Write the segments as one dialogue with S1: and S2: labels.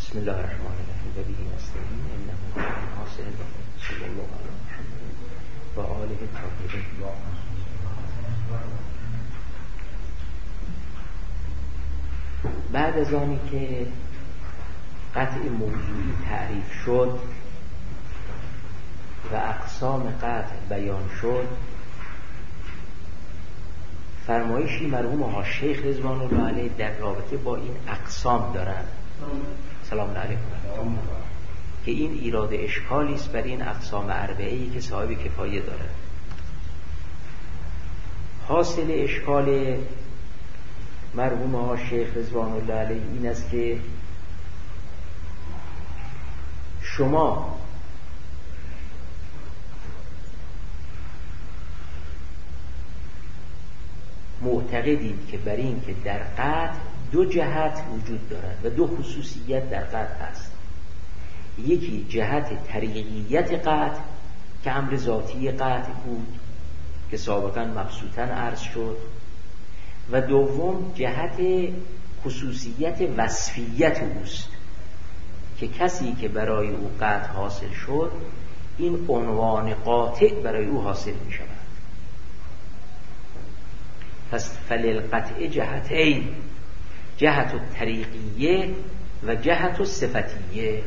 S1: بسم الله الرحمن الرحیم و به نستعین انه حاصل صلی الله علی محمد و آله الطاهرین. بعد از آنی که قطع موضوعی تعریف شد و اقسام قطع بیان شد، فرمایشی مرحوم ها شیخ رضوان الله علیه در رابطه با این اقسام دارند. سلام علیکم. که این ایراد اشکالی است بر این اقسام اربعه‌ای که صاحب کفایه دارد. حاصل اشکال مرحوم ها شیخ رضوان الله علیه این است که شما معتقدید که بر این که در قطع دو جهت وجود دارد و دو خصوصیت در قطع هست. یکی جهت طریقیت قطع که امر ذاتی قطع بود که سابقا مبسوطاً عرض شد، و دوم جهت خصوصیت وصفیت اوست که کسی که برای او قطع حاصل شد این عنوان قاطع برای او حاصل می شود. پس فللقطع جهتین، جهت الطریقیه و جهت الصفتیه.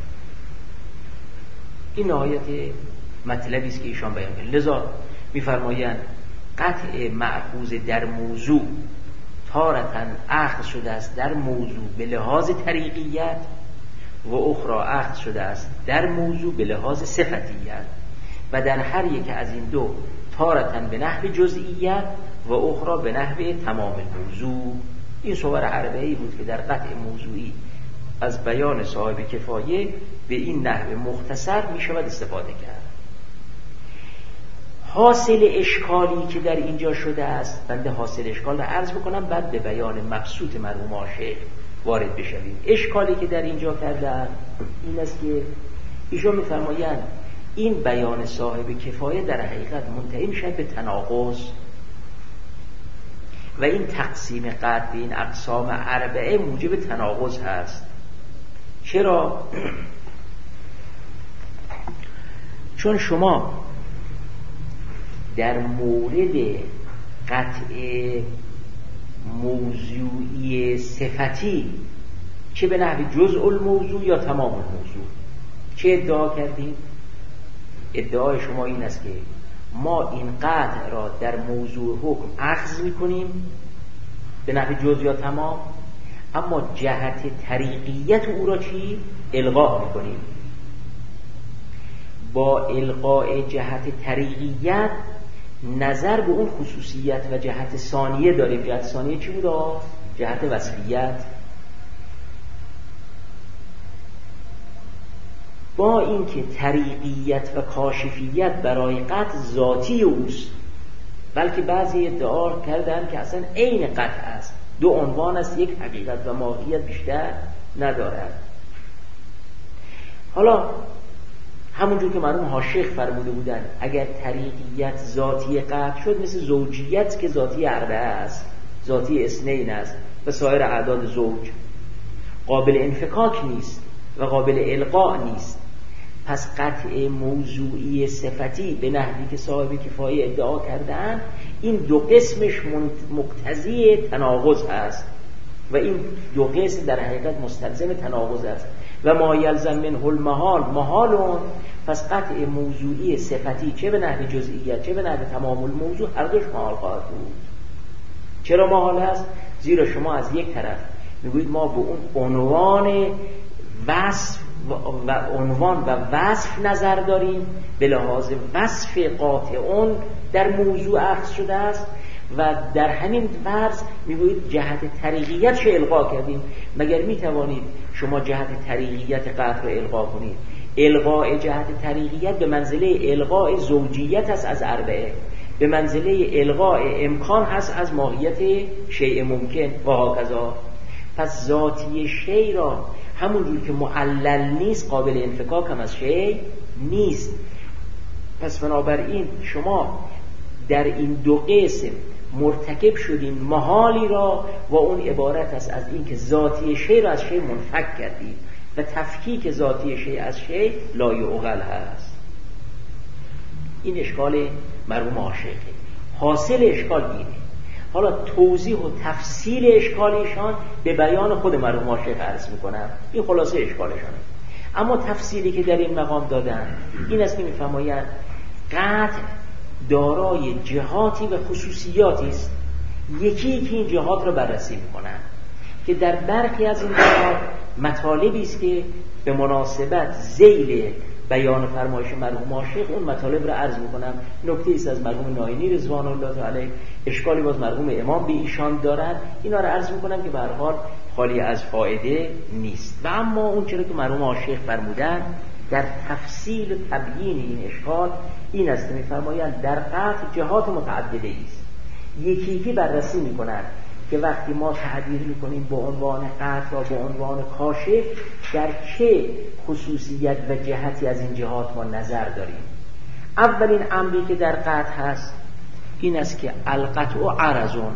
S1: این نهایت مطلبی است که ایشان بیان کردند. لذا می‌فرمایند قطع مأخوذ در موضوع تارتاً اخذ شده است در موضوع به لحاظ طریقیت و اخرى اخذ شده است در موضوع به لحاظ صفتیت، و در هر یک از این دو تارتاً به نحو جزئیت و اخرى به نحو تمام الموضوع. این صور اربعه‌ای بود که در قطع موضوعی از بیان صاحب کفایه به این نحو مختصر می شود استفاده کرد. حاصل اشکالی که در اینجا شده است، بنده حاصل اشکال را عرض بکنم بعد به بیان مبسوط مرحوم شیخ وارد بشویم. اشکالی که در اینجا کردن این است که ایشون می‌فرمایند این بیان صاحب کفایه در حقیقت منتهی می‌شود به تناقض، و این تقسیم قطع به این اقسام اربعه موجب تناقض هست. چرا؟ چون شما در مورد قطع موضوعی صفتی چه به نحو جزء الموضوع یا تمام الموضوع چه ادعا کردیم؟ ادعای شما این است که ما این قطع را در موضوع حکم اخذ میکنیم به نحو جزء یا تمام، اما جهت طریقیت او را چی؟ الغا میکنیم. با الغاء جهت طریقیت نظر به اون خصوصیت و جهت ثانیه داریم. جهت ثانیه چی بود؟ جهت وصفیت. با اینکه طریقیت و کاشفیت برای قطع ذاتی اوست، بلکه بعضی ادعا کردن که اصلا عین قطع است، دو عنوان است، یک حقیقت و ماهیت بیشتر ندارد. حالا همونجور که مرحوم حاشیخ فرموده بودن اگر طریقیت ذاتی قطع شد، مثل زوجیت که ذاتی اربعه است، ذاتی اثنین است و سایر اعداد زوج، قابل انفکاک نیست و قابل الغاء نیست. پس قطع موضوعی صفتی به نحوی که صاحب کفایه ادعا کردن این دو قسمش مقتضی تناقض است و این دو قسم در حقیقت مستلزم تناقض است و ما یلزم منه المحال محالون. پس قطع موضوعی صفتی چه به نحو جزئیت چه به نحو تمام الموضوع هر دوش محال خواهد بود. چرا محال است؟ زیرا شما از یک طرف میگویید ما به اون عنوان وصف و عنوان و وصف نظر داریم، به لحاظ وصف قاطعون در موضوع اخذ شده است، و در همین فرض میگویید جهت طریقیت چه الغا کردیم. مگر میتوانید شما جهت طریقیت قطع رو الغا کنید؟ الغاء جهت طریقیت به منزله الغاء زوجیت است از اربعه، به منزله الغاء امکان هست از ماهیت شیء ممکن و هکذا. پس ذاتی شیء را همونجور که معلل نیست قابل انفکاک هم از شیء نیست. پس بنابراین شما در این دو قسم مرتکب شدین محالی را و اون عبارت است از این که ذاتی شیء را از شیء منفک کردید و تفکیک ذاتی شیء از شیء لا یعقل هست. این اشکال مرحوم عاشقه. حاصل اشکال اینه. حالا توضیح و تفصیل اشکال ایشان به بیان خود مرحوم عاشق عرض میکنم. این خلاصه اشکالشانه. اما تفصیلی که در این مقام دادن این است که میفرمایند قطع دارای جهاتی و خصوصیاتی است. یکی که این جهات را بررسی میکنن که در برخی از این جهات مطالبی است که به مناسبت ذیل بیان فرمایش مرحوم عاشق اون مطالب را عرض میکنم. نکته ایست از مرحوم ناینی رضوان الله تعالی، اشکالی باز مرحوم امام به ایشان دارد، اینا را عرض میکنم که به هر حال خالی از فایده نیست. و اما اون چرا که مرحوم عاشق فرمودن در تفصیل و تبیین این اشکال این است که میفرمایند در قطع جهات متعدده است. یکی بررسی میکنن که وقتی ما تعبیر میکنیم به عنوان قطع و به عنوان کاشف در چه خصوصیت و جهتی از این جهات ما نظر داریم. اولین امری که در قطع هست این است که القطع و عرضون.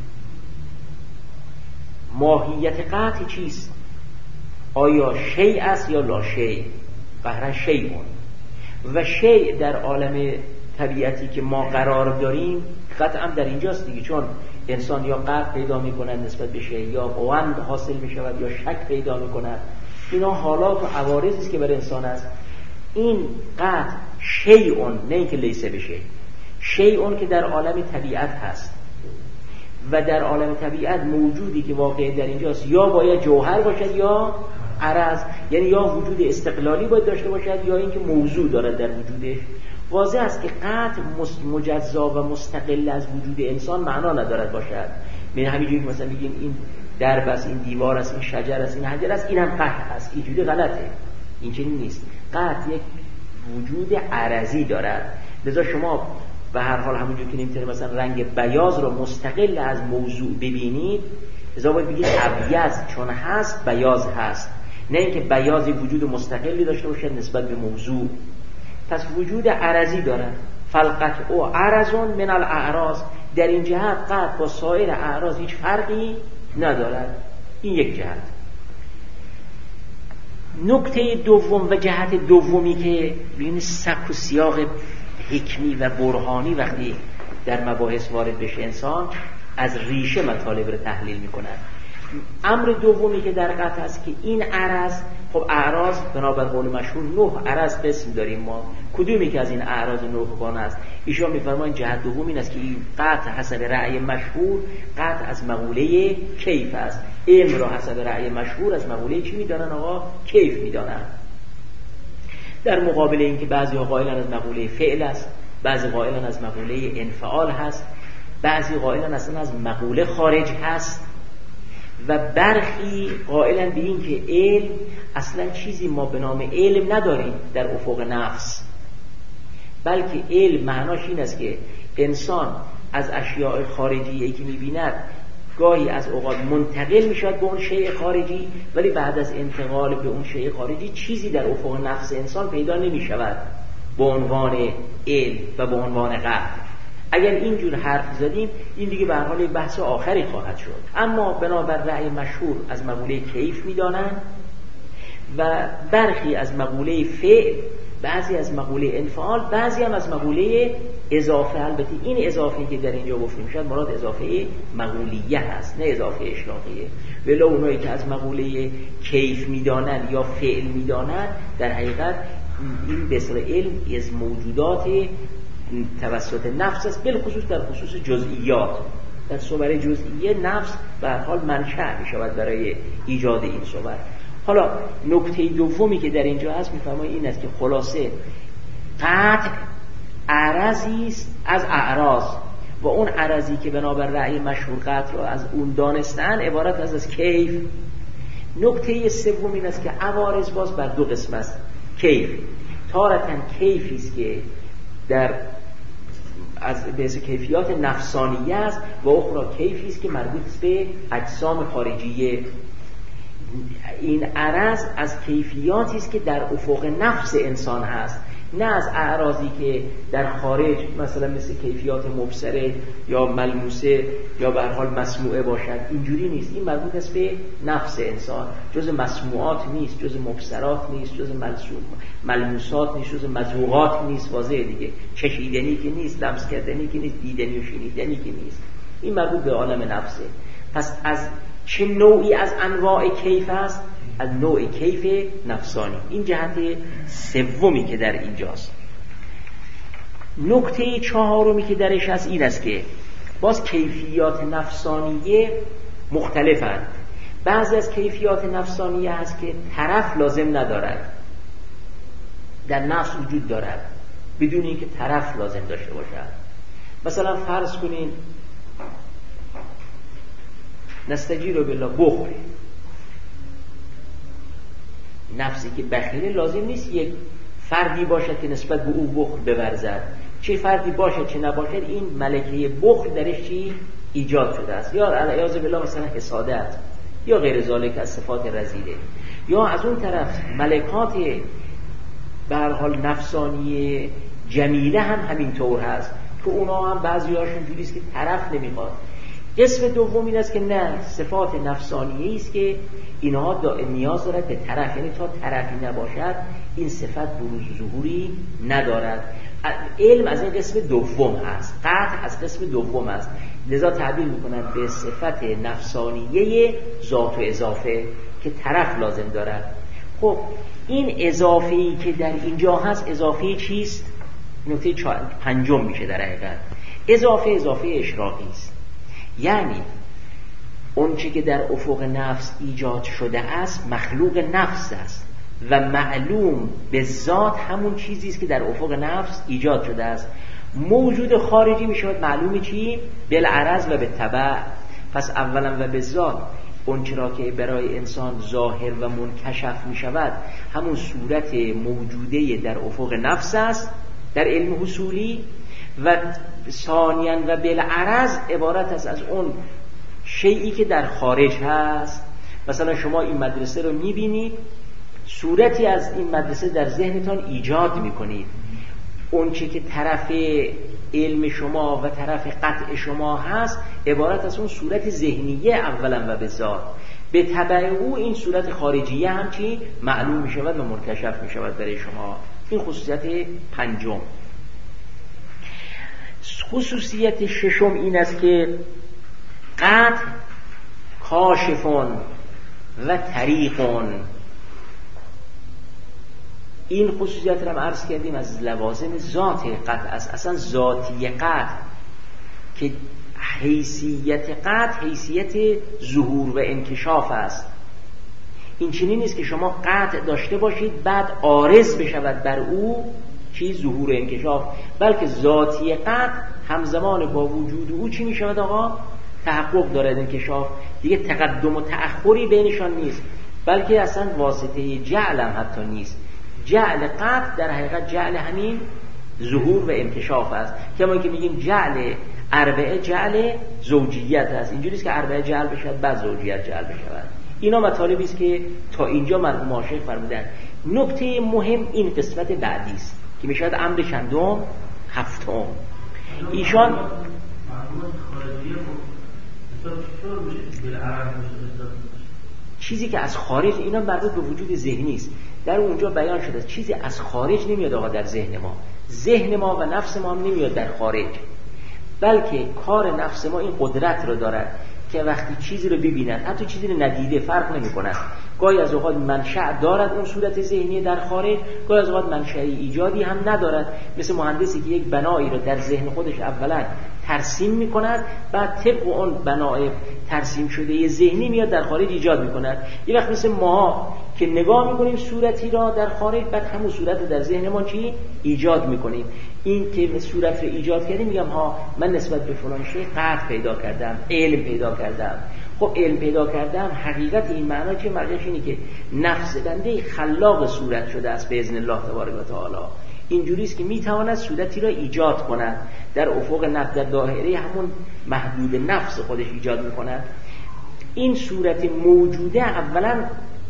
S1: ماهیت قطع چیست؟ آیا شیء است یا لا شیء؟ قهرا شیءون. و شیء در عالم طبیعتی که ما قرار داریم قطعا در اینجاست دیگه، چون انسان یا قطع پیدا میکند نسبت به شیء، یا قوند حاصل میشود، یا شک پیدا میکند. اینا حالات و عوارضی است که بر انسان است. این قطع شیءون، نه اینکه لیس بشه، شیءون که در عالم طبیعت هست و در عالم طبیعت موجودی که واقع در اینجاست یا باید جوهر باشد یا عرض، یعنی یا وجود استقلالی باید داشته باشد یا اینکه موضوع دارد در وجودش. واضح است که قطع مجزا و مستقل از وجود انسان معنا ندارد باشد. من همینجوری که مثلا میگیم این درب است، این دیوار است، این شجر است، این حجر است، اینم قطع است، اینجوری غلطه. این چنین نیست. قطع یک وجود عرضی دارد. لذا شما به هر حال همونجوری که نمیتونه مثلا رنگ بیاض رو مستقل از موضوع ببینید، لذا باید بگید ابیض چون هست بیاض هست، نه اینکه بیاضی وجود مستقلی داشته باشد نسبت به موضوع. پس وجود عرضی دارد. فالقطع و عرضون من الاعراض. در این جهت قطع با سایر اعراض هیچ فرقی ندارد. این یک جهت. نکته دوم و جهت دومی که ببینید سبک و سیاق حکمی و برهانی وقتی در مباحث وارد بشه انسان از ریشه مطالب رو تحلیل میکنند. امر دومی که در قطع است که این عرض، خب اعراض بنابر قول مشهور 9 عرض قسم داریم ما. کدومی که از این اعراض 9 گانه است؟ ایشان میفرمایند جهت دوم این است که این قطع حسب رأی مشهور قطع از مقوله کیف است. علم را حسب رأی مشهور از مقوله چی میدانن آقا؟ کیف میدانن. در مقابل این که بعضی قائلن از مقوله فعل است، بعضی قائلن از مقوله انفعال هست، بعضی قائلن اصلا از مقوله خارج هست و برخی قائلن به این که علم اصلا چیزی ما به نام علم نداریم در افق نفس، بلکه علم معناش این است که انسان از اشیاء خارجی که می‌بیند گاهی از اوقات منتقل میشود به اون شیء خارجی، ولی بعد از انتقال به اون شیء خارجی چیزی در افق نفس انسان پیدا نمیشود به عنوان علم و به عنوان قطع. اگر اینجور حرف زدیم این دیگه به هر حال یک بحث آخری خواهد شد. اما بنابر رأی مشهور از مقوله کیف میدانند و برخی از مقوله فعل، بعضی از مقوله انفعال، بعضی هم از مقوله اضافه. البته این اضافه که در اینجا گفته میشد مراد اضافه مقولیه هست نه اضافه اشراقیه. ولی اونایی که از مقوله کیف میدانند یا فعل میدانند در حقیقت این به اصطلاح علم از موجودات توسط نفس است، بالخصوص در خصوص جزئیات. در صور جزئیه نفس به هر حال منشأ می شود برای ایجاد این صور. حالا نکته دومی که در اینجا هست میفرماید این است که خلاصه قطع عرضی است از اعراض و اون عرضی که بنابر رأی مشهور قطع را از اون دانستن عبارت از کیف. نکته سوم این است که عوارض باز بر دو قسم است. کیف تارتاً کیفی است که در از بعض کیفیات نفسانیه است و اخرى کیفی است که مربوط به اجسام خارجیه. این عرض از کیفیاتی است که در افق نفس انسان هست، نه از اعراضی که در خارج مثلا مثل کیفیات مبصره یا ملموسه یا به هر حال مسموعه باشد. اینجوری نیست. این مربوط است به نفس انسان، جز مسموعات نیست، جز مبصرات نیست، جز ملموسات نیست، جز مذوقات نیست. واضحه دیگه، چشیدنی که نیست، لمس کردنی که نیست، دیدنی و شنیدنی که نیست. این مربوط به عالم نفسه. پس از چه نوعی از انواع کیف است؟ از نوع کیف نفسانی. این جهت سومی که در اینجاست. نکته چهارمی که درش هست این است که باز کیفیات نفسانیه مختلفند. بعضی از کیفیات نفسانیه هست که طرف لازم ندارد، در نفس وجود دارد بدون اینکه طرف لازم داشته باشد. مثلا فرض کنین نستجیر بالله بخل، نفسی که بخیله لازم نیست یک فردی باشد که نسبت به او بخل بورزد. چه فردی باشد چه نباشد، این ملکه بخل درش چی ایجاد شده است، یا علیاذ بالله مثلا حسادت یا غیر ذالک از صفات رذیله. یا از اون طرف ملکات به هر حال نفسانی جمیله هم همینطور هست که اونا هم بعضی هاشون جوری است که طرف نمیخواد. قسم دوم این است که نه، صفات نفسانیه است که اینها نیاز دارد به طرف، یعنی تا طرفی نباشد این صفت بروز ظهوری ندارد. علم از این قسم دوم هست، قطع از قسم دوم هست، لذا تعبیر میکنن به صفت نفسانیه ذات و اضافه که طرف لازم دارد. خب این اضافه‌ای که در اینجا هست اضافه چیست؟ نکته پنجم میشه در حقیقت. اضافه اشراقی است، یعنی اون چی که در افق نفس ایجاد شده است مخلوق نفس است و معلوم به ذات همون چیزی است که در افق نفس ایجاد شده است. موجود خارجی می شود معلوم چی؟ بالعرض و بالتبع. پس اولا و به ذات اون چرا که برای انسان ظاهر و منکشف می شود همون صورت موجوده در افق نفس است در علم حصولی، و ثانیاً و بالعرض عبارت است از اون شیئی که در خارج هست. مثلا شما این مدرسه رو میبینید، صورتی از این مدرسه در ذهنتان ایجاد میکنید. اون چی که طرف علم شما و طرف قطع شما هست عبارت از اون صورت ذهنیه اولا و به ذات، به تبع او این صورت خارجیه هم چی معلوم میشود و منکشف میشود برای شما. این خصوصیت پنجم. خصوصیت ششم این است که قطع کاشفون و طریقون. این خصوصیت را عرض کردیم از لوازم ذات قطع است. اصلا ذاتی قطع که حیثیت قطع حیثیت ظهور و انکشاف است. این چنین نیست که شما قطع داشته باشید بعد عارض بشود بر او چی ظهور و انکشاف، بلکه ذاتی قطع همزمان با وجود او چی می شود آقا؟ تحقق دارد، انکشاف. دیگه تقدم و تأخری بینشان نیست، بلکه اصلا واسطه جعل هم حتی نیست. جعل قطع در حقیقت جعل همین ظهور و انکشاف است. کما که میگیم جعل اربعه جعل زوجیت است. اینجوری است که اربعه جعل بشود بعد زوجیت جعل بشود. اینا مطالبی است که تا اینجا مرحوم ماشیخ فرمودند. نکته مهم این قسمت بعدی است که میشود امر چندم؟ هفتم. ایشان چیزی که از خارج، اینا مربوط به وجود ذهنی است، در اونجا بیان شده چیزی از خارج نمیاد آقا در ذهن ما. ذهن ما و نفس ما هم نمیاد در خارج، بلکه کار نفس ما این قدرت رو دارد که وقتی چیزی رو ببیند، حتی چیزی رو ندیده فرق نمی کند، گاهی از اوقات منشأ دارد اون صورت ذهنی در خارج، گاهی از اوقات منشأ ایجادی هم ندارد. مثل مهندسی که یک بنایی رو در ذهن خودش اولا ترسیم می کند، بعد طبق اون بنای ترسیم شده ذهنی میاد در خارج ایجاد می کند. یه وقت مثل ما که نگاه می کنیم صورتی را در خارج، بعد همون صورت رو در ذهن ما چی ایجاد می کنیم. این که صورت رو ایجاد کردیم میگم ها من نسبت به فلان شی قطع پیدا کردم، علم پیدا کردم. خب علم پیدا کردم، حقیقت این معنا چه؟ مرجعش اینه که نفس بنده خلاق صورت شده است به اذن الله تبارک و تعالی. اینجوری است که میتواند صورتی را ایجاد کند در افق نفس، در دایره همون محدود نفس خودش ایجاد میکند. این صورت موجوده اولا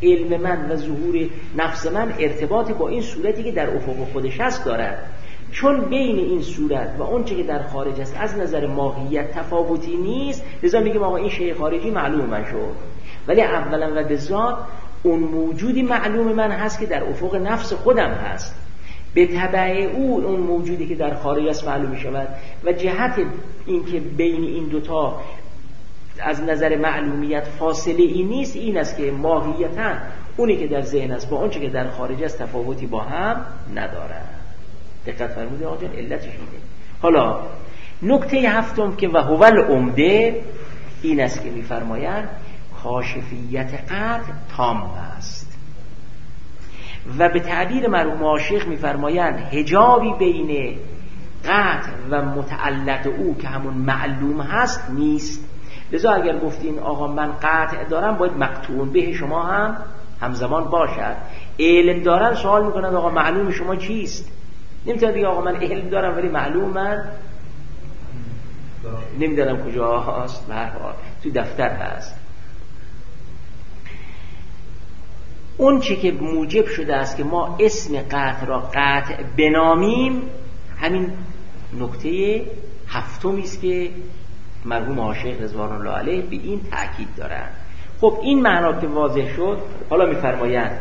S1: علم من و ظهور نفس من ارتباط با این صورتی که در افق خودش هست دارد. چون بین این صورت و اون چه که در خارج است از نظر ماهیت تفاوتی نیست، لذا میگیم آقا این شیء خارجی معلوم من شد. ولی اولا و به ذات اون موجودی معلوم من هست که در افق نفس خودم هست، به تبع او اون موجودی که در خارج است معلوم می شود. و جهت این که بین این دوتا از نظر معلومیت فاصله ای نیست این است که ماهیتا اونی که در ذهن است با اونچه که در خارج است تفاوتی با هم ندارد. دقت فرمودید آقا جان، علتش اینه. حالا نکته هفتم که و هو العمده این است که می‌فرمایند کاشفیت قطع تام است و به تعبیر مرحوم عاشق می‌فرمایند حجابی بین قطع و متعلق او که همون معلوم هست نیست. لذا اگر گفتین آقا من قطع دارم باید مقطوع به شما هم همزمان باشد. علم دارن سوال میکنن آقا معلوم شما چیست؟ نمیتونن بگه آقا من علم دارم ولی معلوم من نمیدونم کجا هست، به هر حال تو دفتر هست. اون چه که موجب شده است که ما اسم قطع را قطع بنامیم همین نکته هفتمی است که مرحوم عاشق رضوان الله علیه به این تأکید دارند. خب این معنا که واضح شد، حالا می‌فرمایند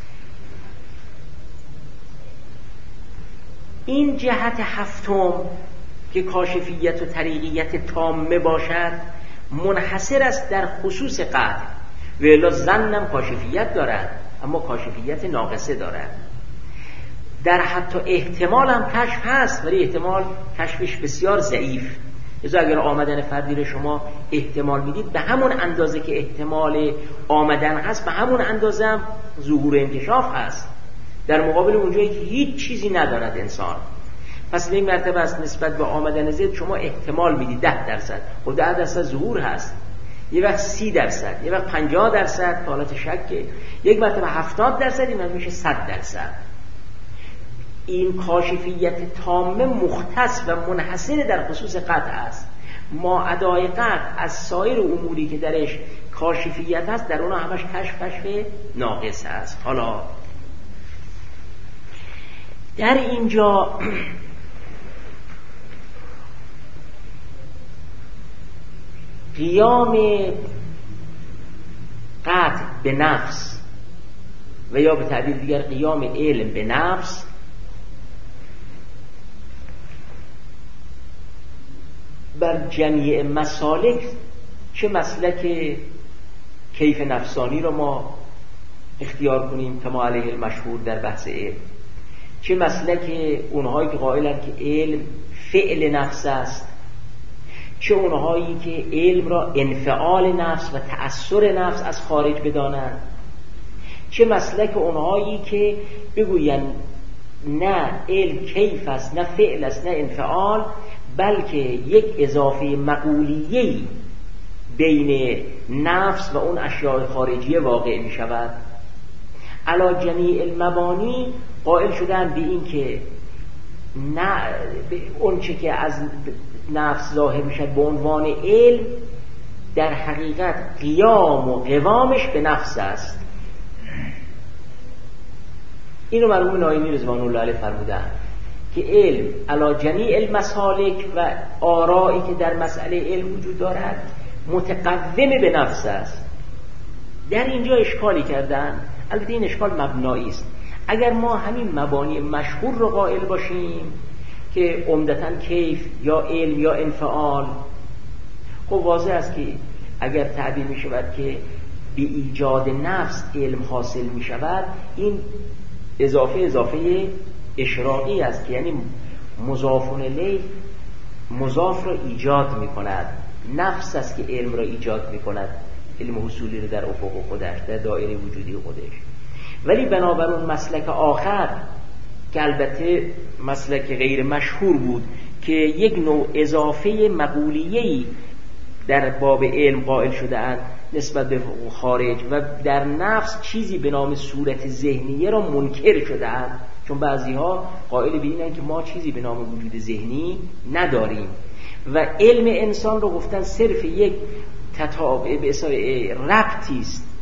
S1: این جهت هفتم که کاشفیت و طریقیت تامه باشد منحصر است در خصوص قطع، و الا ظنم کاشفیت دارد اما کاشفیت ناقصه دارد. در حتی احتمال هم کشف هست ولی احتمال کشفش بسیار ضعیف. لذا اگر آمدن فردی رو شما احتمال میدید به همون اندازه که احتمال آمدن هست به همون اندازه هم ظهور انکشاف هست، در مقابل اونجایی که هیچ چیزی ندارد انسان. پس این مرتبه است نسبت به آمدن زید شما احتمال میدید 10%، خب 10% ظهور هست، یه وقت 30%، یه وقت 50% حالت شکه، یک مرتبه 70%، این میشه 100%. این کاشفیت تامه مختص و منحصر در خصوص قطع است. ما ادای قطع از سایر اموری که درش کاشفیت هست در اونها همش کشف ناقص هست. حالا در اینجا قیام قطع به نفس و یا به تعبیر دیگر قیام علم به نفس بر جمیع مسالک، چه مسلک کیف نفسانی رو ما اختیار کنیم کما علیه المشهور در بحث علم، چه مسلک اونهایی که قائلن که علم فعل نفس است، چه اونهایی که علم را انفعال نفس و تأثیر نفس از خارج بدانند، چه مسلک اونهایی که بگوین نه علم کیف است نه فعل است نه انفعال بلکه یک اضافه مقولیه‌ای بین نفس و اون اشیاء خارجیه واقع می شود. علا جمیع المبانی قائل شدن به این که نه اون چه که از نفس ظاهر می شد به عنوان علم در حقیقت قیام و قوامش به نفس است. اینو مرحوم ناینی رضوان الله علیه فرمودند که علم علا جمیع المسالک و آرایی که در مسئله علم وجود دارد متقوم به نفس است. در اینجا اشکالی کردن، البته این اشکال مبنایی است. اگر ما همین مبانی مشهور رو قائل باشیم که عمدتاً کیف یا علم یا انفعال، خب واضح است که اگر تعبیر می شود که به ایجاد نفس علم حاصل می شود، این اضافه اشراقی است که یعنی مضاف الیه مضاف را ایجاد می کند، نفس است که علم را ایجاد می کند، علم حصولی را در افق خودش در دایره وجودی خودش. ولی بنابراین مسلک آخر که البته مسلک غیر مشهور بود که یک نوع اضافه مقولیه‌ای در باب علم قائل شده اند نسبت به خارج و در نفس چیزی به نام صورت ذهنیه را منکر شده اند، چون بعضی ها قائل به اینند که ما چیزی به نام وجود ذهنی نداریم و علم انسان رو گفتن صرف یک ربطی است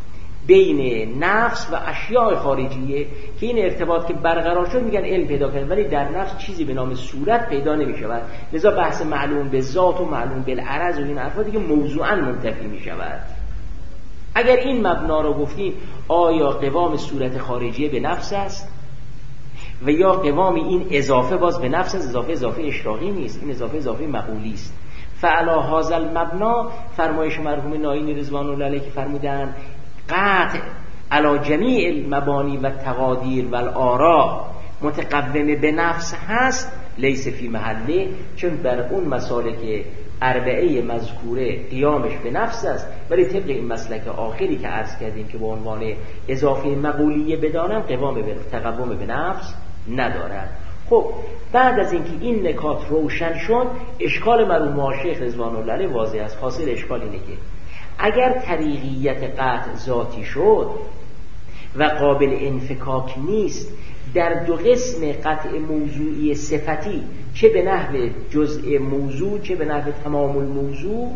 S1: بین نفس و اشیاء خارجیه که این ارتباط که برقرار شد میگن علم پیدا کرد، ولی در نفس چیزی به نام صورت پیدا نمیشود. لذا بحث معلوم به ذات و معلوم بالعرض و این حرفا دیگه موضوعاً منتفی میشود. اگر این مبنا رو گفتیم آیا قوام صورت خارجیه به نفس است و یا قوام این اضافه باز به نفس است؟ اضافه اشراقی نیست، این اضافه مقولی است. فعلا هذا المبنا فرمایش مرحوم ناینی رضوان الله علیه که فرمودند قطع علی جمیع المبانی و تقادیر و الآراء متقوم به نفس هست، لیس فی محله، چون بر اون مسالک اربعه مذکوره قیامش به نفس است، ولی طبق این مسلک آخری که عرض کردیم که به عنوان اضافه مقولیه بدانم تقوم به نفس ندارد. خب بعد از اینکه این نکات روشن شد، اشکال مرحوم شیخ رضوان الله علیه واضح است. حاصل اشکال اینه که اگر طریقیت قطع ذاتی شد و قابل انفکاک نیست، در دو قسم قطع موضوعی صفتی، چه به نحو جزء موضوع چه به نحو تمام الموضوع،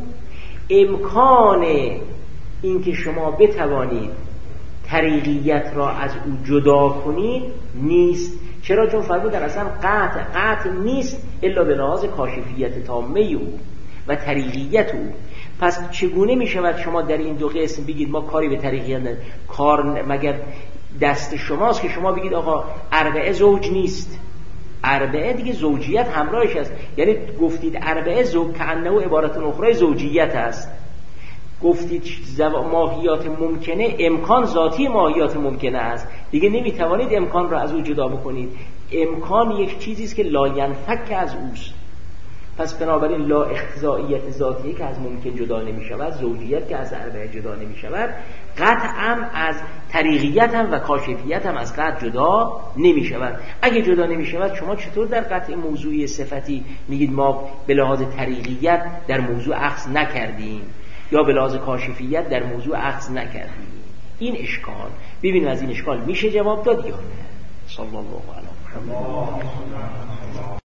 S1: امکان اینکه شما بتوانید طریقیت را از او جدا کنید نیست. چرا؟ چون فرمودن اصلا قطع نیست الا به لحاظ کاشفیت تامه او و طریقیت او. پس چگونه می شود شما در این دو قسم بگید ما کاری به طریقیت نداریم؟ کار مگر دست شماست که شما بگید آقا اربعه زوج نیست؟ اربعه دیگه زوجیت همراهش است. یعنی گفتید اربعه زوج کأنه عبارت اخرى زوجیت است. گفتید ماهیات ممکنه، امکان ذاتی ماهیات ممکنه است، دیگه نمیتوانید امکان را از او جدا بکنید. امکان یک چیزی است که لا ینفک از اوست. پس بنابراین لا اختزائیت ذاتیه که از ممکن جدا نمی شود، زوجیت که از اربعه جدا نمی شود، قطعا از طریقیت هم و کاشفیت هم از قطع جدا نمی شود. اگه جدا نمی شود شما چطور در قطع موضوعی صفتی میگید ما به لحاظ طریقیت در موضوع اخذ نکردیم یا به لحاظ کاشفیت در موضوع اخذ نکردیم؟ این اشکال، ببینیم از این اشکال میشه جواب داد یا نه. صلی الله علیه و